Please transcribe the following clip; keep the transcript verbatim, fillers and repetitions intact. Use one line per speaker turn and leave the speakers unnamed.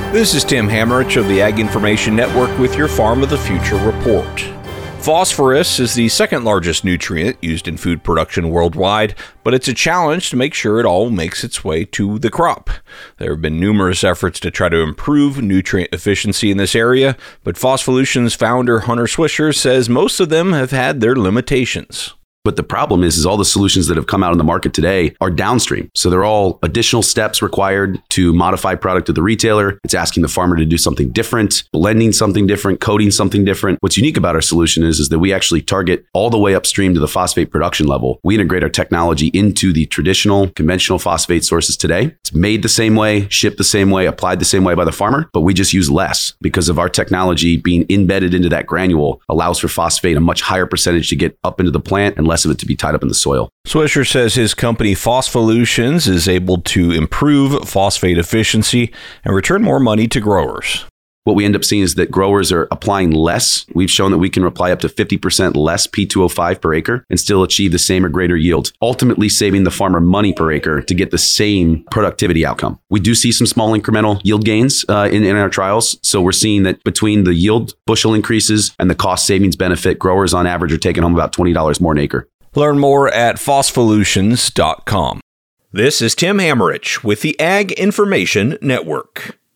This is Tim Hammerich of the Ag Information Network with your Farm of the Future report. Phosphorus is the second largest nutrient used in food production worldwide, but it's a challenge to make sure it all makes its way to the crop. There have been numerous efforts to try to improve nutrient efficiency in this area, but Phospholutions founder Hunter Swisher says most of them have had their limitations.
But the problem is, is all the solutions that have come out on the market today are downstream. So they're all additional steps required to modify product to the retailer. It's asking the farmer to do something different, blending something different, coating something different. What's unique about our solution is, is that we actually target all the way upstream to the phosphate production level. We integrate our technology into the traditional conventional phosphate sources today. It's made the same way, shipped the same way, applied the same way by the farmer, but we just use less because of our technology being embedded into that granule allows for phosphate a much higher percentage to get up into the plant and less of it to be tied up in the soil.
Swisher says his company Phospholutions is able to improve phosphate efficiency and return more money to growers.
What we end up seeing is that growers are applying less. We've shown that we can apply up to fifty percent less P two O five per acre and still achieve the same or greater yield, ultimately saving the farmer money per acre to get the same productivity outcome. We do see some small incremental yield gains uh, in, in our trials. So we're seeing that between the yield bushel increases and the cost savings benefit, growers on average are taking home about twenty dollars more an acre.
Learn more at phospholutions dot com. This is Tim Hammerich with the Ag Information Network.